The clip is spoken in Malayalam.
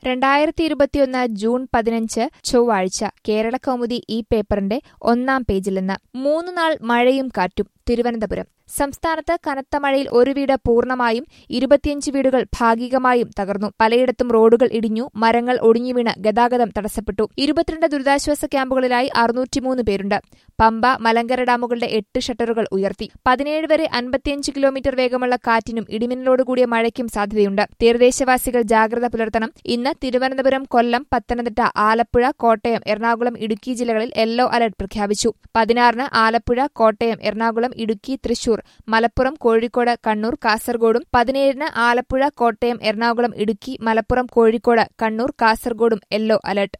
2021 ജൂൺ 15 ചൊവ്വാഴ്ച കേരളകൗമുദി ഈ പേപ്പറിന്റെ ഒന്നാം പേജിൽ നിന്ന് 3 നാൾ മഴയും കാറ്റും തിരുവനന്തപുരം. സംസ്ഥാനത്ത് കനത്ത മഴയിൽ ഒരു വീട് പൂർണ്ണമായും 25 വീടുകൾ ഭാഗികമായും തകർന്നു. പലയിടത്തും റോഡുകൾ ഇടിഞ്ഞു, മരങ്ങൾ ഒടിഞ്ഞുവീണ് ഗതാഗതം തടസ്സപ്പെട്ടു. 22 ദുരിതാശ്വാസ ക്യാമ്പുകളിലായി 603 പേരുണ്ട്. പമ്പ, മലങ്കര ഡാമുകളുടെ 8 ഷട്ടറുകൾ ഉയർത്തി. 17 വരെ 55 കിലോമീറ്റർ വേഗമുള്ള കാറ്റിനും ഇടിമിന്നലോടുകൂടിയ മഴയ്ക്കും സാധ്യതയുണ്ട്. തീരദേശവാസികൾ ജാഗ്രത പുലർത്തണം. ഇന്ന് തിരുവനന്തപുരം, കൊല്ലം, പത്തനംതിട്ട, ആലപ്പുഴ, കോട്ടയം, എറണാകുളം, ഇടുക്കി ജില്ലകളിൽ യെല്ലോ അലർട്ട് പ്രഖ്യാപിച്ചു. 16-ന് ആലപ്പുഴ, കോട്ടയം, എറണാകുളം, ഇടുക്കി, തൃശൂർ, മലപ്പുറം, കോഴിക്കോട്, കണ്ണൂർ, കാസർഗോഡും 17-ന് ആലപ്പുഴ, കോട്ടയം, എറണാകുളം, ഇടുക്കി, മലപ്പുറം, കോഴിക്കോട്, കണ്ണൂർ, കാസർഗോഡും യെല്ലോ അലർട്ട്.